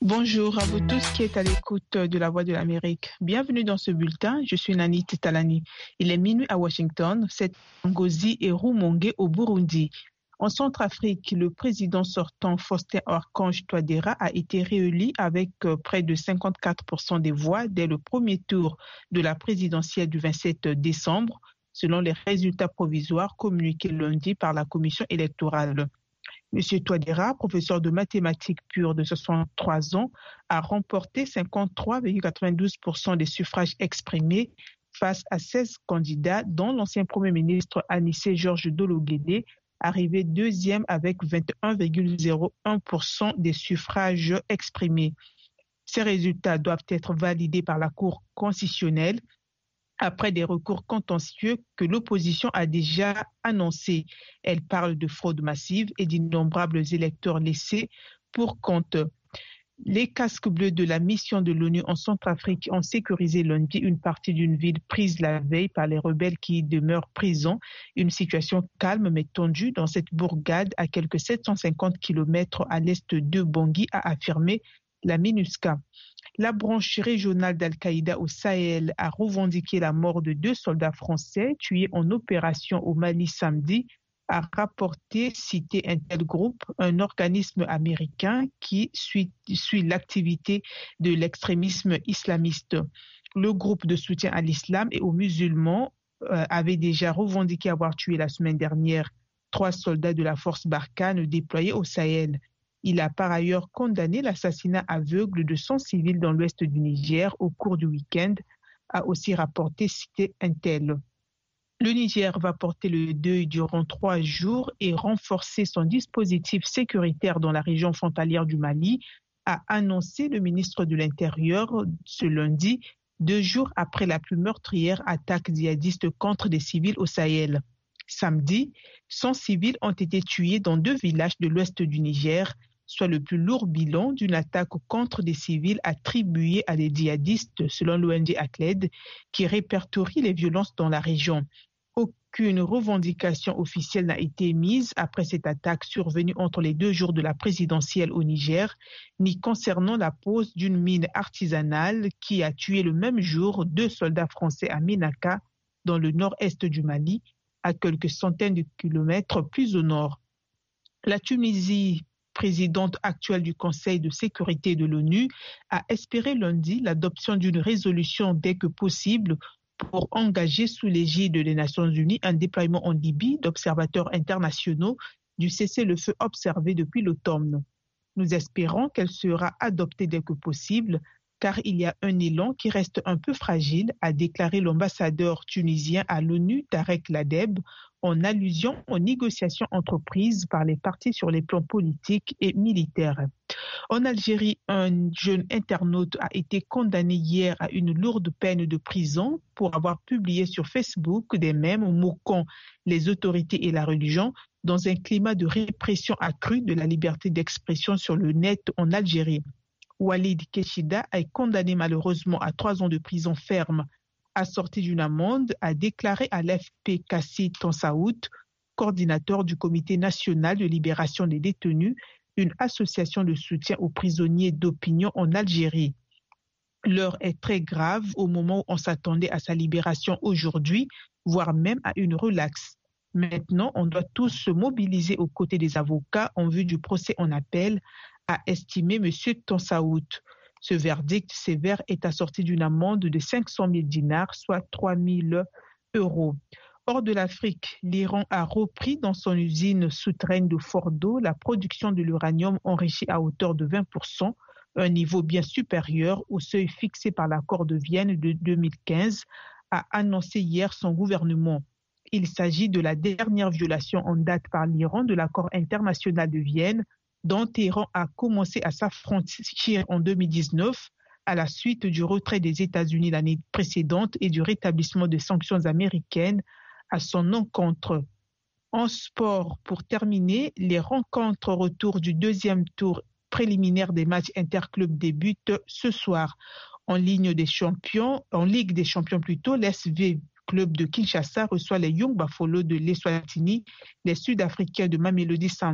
Bonjour à vous tous qui êtes à l'écoute de La Voix de l'Amérique. Bienvenue dans ce bulletin. Je suis Nani Talani. Il est minuit à Washington, c'est Ngozi et Rumonge au Burundi. En Centrafrique, le président sortant Faustin Archange Touadéra a été réélu avec près de 54% des voix dès le premier tour de la présidentielle du 27 décembre, selon les résultats provisoires communiqués lundi par la commission électorale. M. Touadéra, professeur de mathématiques pures de 63 ans, a remporté 53,92% des suffrages exprimés face à 16 candidats, dont l'ancien Premier ministre Anissé Georges Dolo-Guédé, arrivé deuxième avec 21,01% des suffrages exprimés. Ces résultats doivent être validés par la Cour constitutionnelle après des recours contentieux que l'opposition a déjà annoncés. Elle parle de fraude massive et d'innombrables électeurs laissés pour compte. Les casques bleus de la mission de l'ONU en Centrafrique ont sécurisé lundi une partie d'une ville prise la veille par les rebelles qui y demeurent présents. Une situation calme mais tendue dans cette bourgade à quelques 750 km à l'est de Bangui, a affirmé la MINUSCA. La branche régionale d'Al-Qaïda au Sahel a revendiqué la mort de 2 soldats français tués en opération au Mali samedi, a rapporté cité un tel groupe, un organisme américain qui suit l'activité de l'extrémisme islamiste. Le groupe de soutien à l'islam et aux musulmans avait déjà revendiqué avoir tué la semaine dernière 3 soldats de la force Barkhane déployés au Sahel. Il a par ailleurs condamné l'assassinat aveugle de 100 civils dans l'ouest du Niger au cours du week-end, a aussi rapporté cité Intel. Le Niger va porter le deuil durant 3 jours et renforcer son dispositif sécuritaire dans la région frontalière du Mali, a annoncé le ministre de l'Intérieur ce lundi, 2 jours après la plus meurtrière attaque djihadiste contre des civils au Sahel. Samedi, 100 civils ont été tués dans 2 villages de l'ouest du Niger, soit le plus lourd bilan d'une attaque contre des civils attribuée à des djihadistes, selon l'ONG ACLED, qui répertorie les violences dans la région. Aucune revendication officielle n'a été émise après cette attaque survenue entre les 2 jours de la présidentielle au Niger, ni concernant la pose d'une mine artisanale qui a tué le même jour 2 soldats français à Ménaka, dans le nord-est du Mali, à quelques centaines de kilomètres plus au nord. La Tunisie, présidente actuelle du Conseil de sécurité de l'ONU, a espéré lundi l'adoption d'une résolution dès que possible pour engager sous l'égide des Nations Unies un déploiement en Libye d'observateurs internationaux du cessez-le-feu observé depuis l'automne. Nous espérons qu'elle sera adoptée dès que possible, car il y a un élan qui reste un peu fragile, a déclaré l'ambassadeur tunisien à l'ONU, Tarek Ladeb, en allusion aux négociations entreprises par les partis sur les plans politiques et militaires. En Algérie, un jeune internaute a été condamné hier à une lourde peine de prison pour avoir publié sur Facebook des mèmes moquant les autorités et la religion dans un climat de répression accrue de la liberté d'expression sur le net en Algérie. Walid Keshida est condamné malheureusement à 3 ans de prison ferme, assorti d'une amende, a déclaré à l'AFP Kassi Tansaout, coordinateur du Comité national de libération des détenus, une association de soutien aux prisonniers d'opinion en Algérie. L'heure est très grave au moment où on s'attendait à sa libération aujourd'hui, voire même à une relaxe. Maintenant, on doit tous se mobiliser aux côtés des avocats en vue du procès en appel, a estimé M. Tansaout. Ce verdict sévère est assorti d'une amende de 500 000 dinars, soit 3 000 euros. Hors de l'Afrique, l'Iran a repris dans son usine souterraine de Fordo la production de l'uranium enrichi à hauteur de 20%, un niveau bien supérieur au seuil fixé par l'accord de Vienne de 2015, a annoncé hier son gouvernement. Il s'agit de la dernière violation en date par l'Iran de l'accord international de Vienne, dont Téhéran a commencé à s'affranchir en 2019 à la suite du retrait des États-Unis l'année précédente et du rétablissement des sanctions américaines à son encontre. En sport, pour terminer, les rencontres retour du 2e tour préliminaire des matchs interclubs débutent ce soir. En Ligue des Champions plutôt, l'SV Club de Kinshasa reçoit les Young Buffalo de l'Eswatini, les Sud-Africains de Mamelodi